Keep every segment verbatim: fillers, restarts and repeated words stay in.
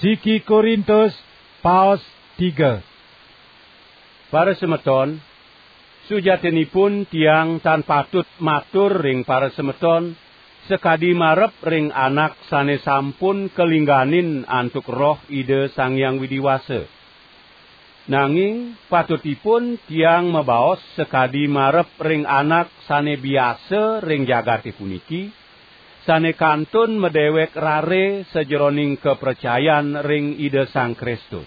Siki Korintus paus tiga. Para semeton, sujatinipun tiang tan patut matur ring para semeton, sekadi marep ring anak sane sampun kelingganin antuk roh ide Sang Hyang Widiwasa. Nanging patutipun tiang mabaos sekadi marep ring anak sane biasa ring jagate puniki, sane kantun medewek rare sejeroning kepercayaan ring ide Sang Kristus.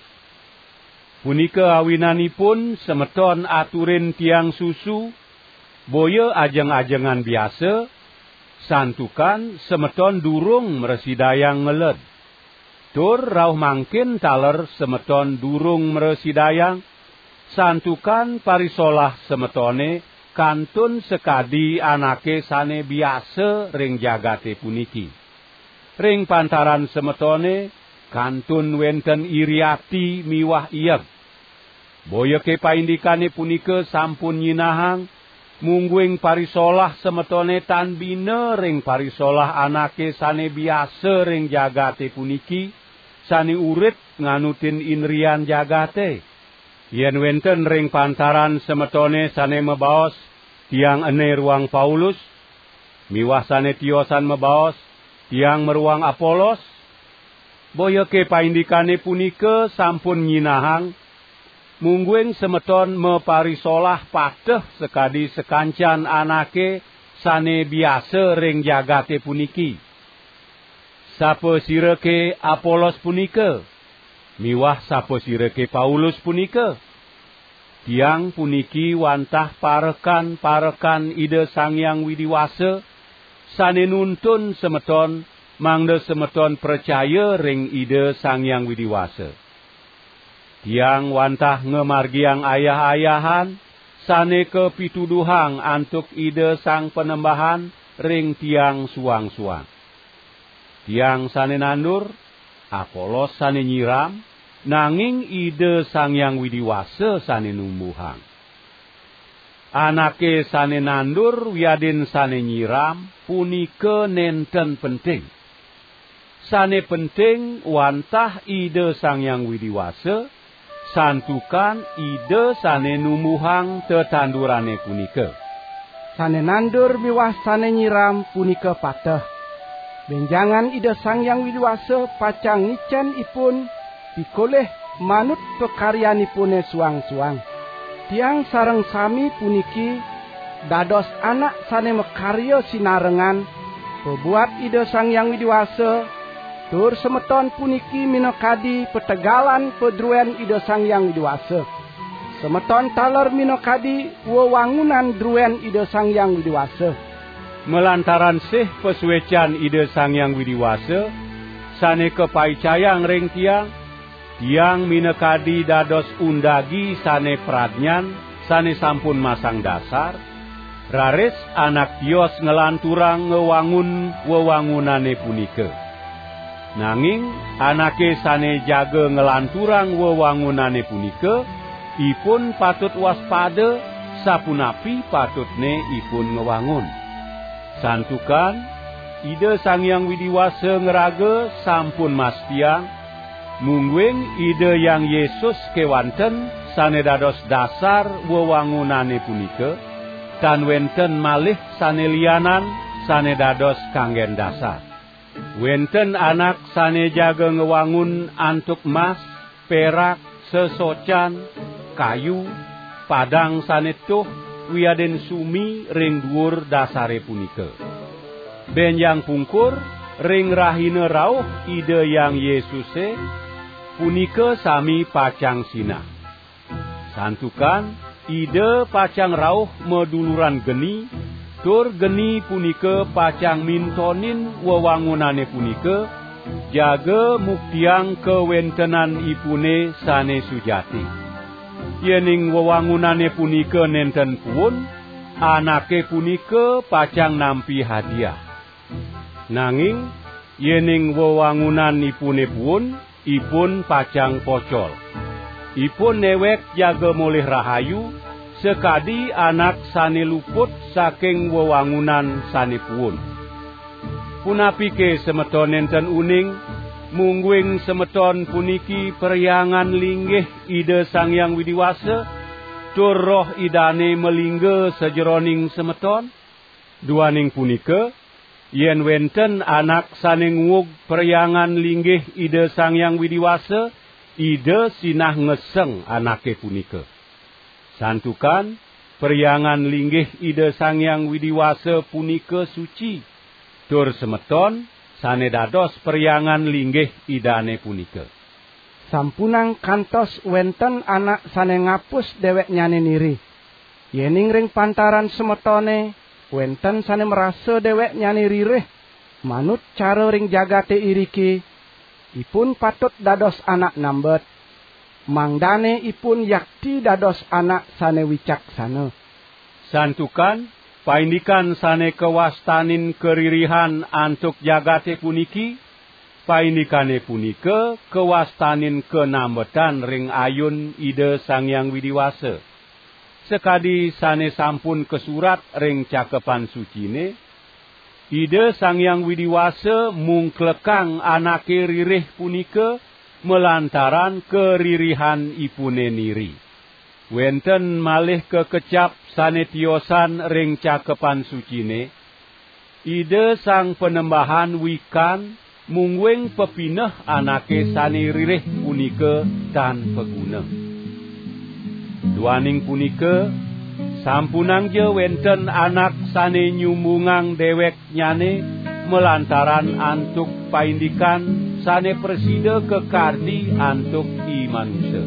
Punika awinanipun semeton aturin tiang susu, boya ajeng-ajengan biasa, santukan semeton durung meresidayang ngeled. Tur rauh mangkin taler semeton durung meresidayang, santukan parisolah semetone kantun sekadi anake sane biasa ring jagate puniki. Ring pantaran semetone kantun wenten iriati miwah iyeg. Boya kepaindikane punika sampun nyinahang, mungguing parisolah semetone tan bina ring parisolah anake sane biasa ring jagate puniki, sane urit nganutin inrian jagate. Yen wenten ring pantaran semetone sane mebaos tiang ene ruang Paulus, miwah sane tiosan mebaos tiang meruang Apolos, boya kepaindikane punika sampun nyinahang, mungguing semeton meparisolah pateh sekadi sekancan anake sane biasa ring jagate puniki. Sapa sireke Apolos punika? Miwah sapa sireke Paulus punika? Tiang puniki wantah parekan-parekan ide Sang Hyang Widiwasa, sane nuntun semeton mangda semeton percaya ring ide Sang Hyang Widiwasa. Tiang wantah ngemargiang ayah-ayahan, sane kepituduhang antuk ide Sang Penembahan ring tiang suang-suang. Tiang sane nandur, Apolos sane nyiram, nanging ide Sang Hyang Widiwasa sane numbuhang. Anake sane nandur wiadin sane nyiram, punika nenten penting. Sane penting wantah ide Sang Hyang Widiwasa, santukan ide sane numbuhang tetandurane punika. Sane nandur miwah sane nyiram punika pateh. Benjangan ide Sang Hyang Widiwasa pacang ngicen ipun pikoleh manut pekaryanipune suang-suang. Tiang sareng sami puniki dados anak sane mekarya sinarengan pebuat ide Sang Hyang Widiwasa, tur semeton puniki minokadi petegalan pedruen ide Sang Hyang Widiwasa. Semeton taler minokadi wewangunan druen ide Sang Hyang Widiwasa. Melantaran sih pesuecan ide Sang Hyang Widiwasa, sane kepaicayang ring tiang, tiang minekadi dados undagi sane pradnyan, sane sampun masang dasar, raris anak tios ngelanturang ngewangun wewangunane punika. Nanging anake sane jaga ngelanturang wewangunane punika, ipun patut waspada, sapunapi patutne ipun ngewangun. Santukan, ide Sang Hyang Widiwasa ngeraga sampun mas tiang, mungguing ide yang Yesus kewanten sane dados dasar wewangunane punika, tan wenten malih sane lianan sane dados kanggen dasar. Wenten anak sane jaga ngewangun antuk mas, perak, sesocan, kayu, padang sane tuh, wiaden sumi ring dhuwur dasare punika. Benjang pungkur ring rahina rauh ide yang Yesuse punika sami pacang sinah. Santukan ide pacang rauh meduluran geni, tur geni punika pacang mintonin wewangunane punika, jaga muktiang kewentenan ipune sane sujati. Yening wewangunane punika nenten pun, anake punika pacang nampi hadiah. Nanging, yening wewangunan ipune pun, ipun pacang pocol. Ipun newek jaga molih rahayu, sekadi anak sane luput saking wewangunan sane pun. Punapike semeton nenten uning, mungguing semeton puniki peryangan linggih Ida Sang Hyang Widiwasa, tur roh idane melingga sejeroning semeton. Duaning punika, yen wenten anak sane nguug peryangan linggih Ida Sang Hyang Widiwasa, Ida sinah ngeseng anake punika. Santukan peryangan linggih Ida Sang Hyang Widiwasa punika suci, tur semeton sane dados peryangan linggih idane punika. Sampunang kantos wenten anak sane ngapus dewek nyane niri. Yening ring pantaran semetone, wenten sane merasa dewek nyane ririh, manut cara ring jagate iriki, ipun patut dados anak nambet. Mangdane ipun yakti dados anak sane wicaksana. Santukan paindikan sane kewastanin keririhan antuk jagate puniki, paindikane punika kewastanin kenambetan ring ayun Ida Sang Hyang Widiwasa. Sekadi sane sampun kesurat ring cakepan sucine, Ida Sang Hyang Widiwasa mung klekang anake ririh punika melantaran keririhan ipune niri. Wenten malih kekecap sane tiosan ring cakepan sucine, Ida Sang Penembahan wikan mungguing pepineh anake sane ririh punika tan peguna. Duaning punika, sampunang je wenten anak sane nyumbungang dewek nyane melantaran antuk paindikan sane presida kekardi antuk i manusia.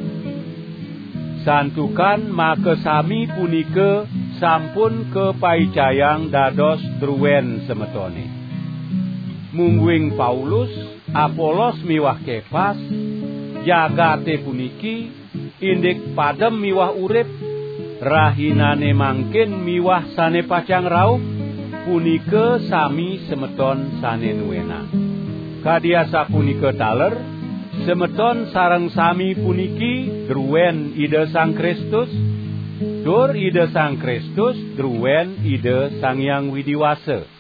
Santukan maka sami punika sampun kepaicayang dados druwen semetone. Mungguing Paulus, Apolos miwah Kepas, jagate puniki indik padem miwah urip, rahinane mangkin miwah sane pacang rauh, punika sami semeton sane nuwena. Kadiasa punika taler, semeton sareng sami puniki druwen Ida Sang Kristus, tur Ida Sang Kristus druwen Ida Sang Hyang Widiwasa.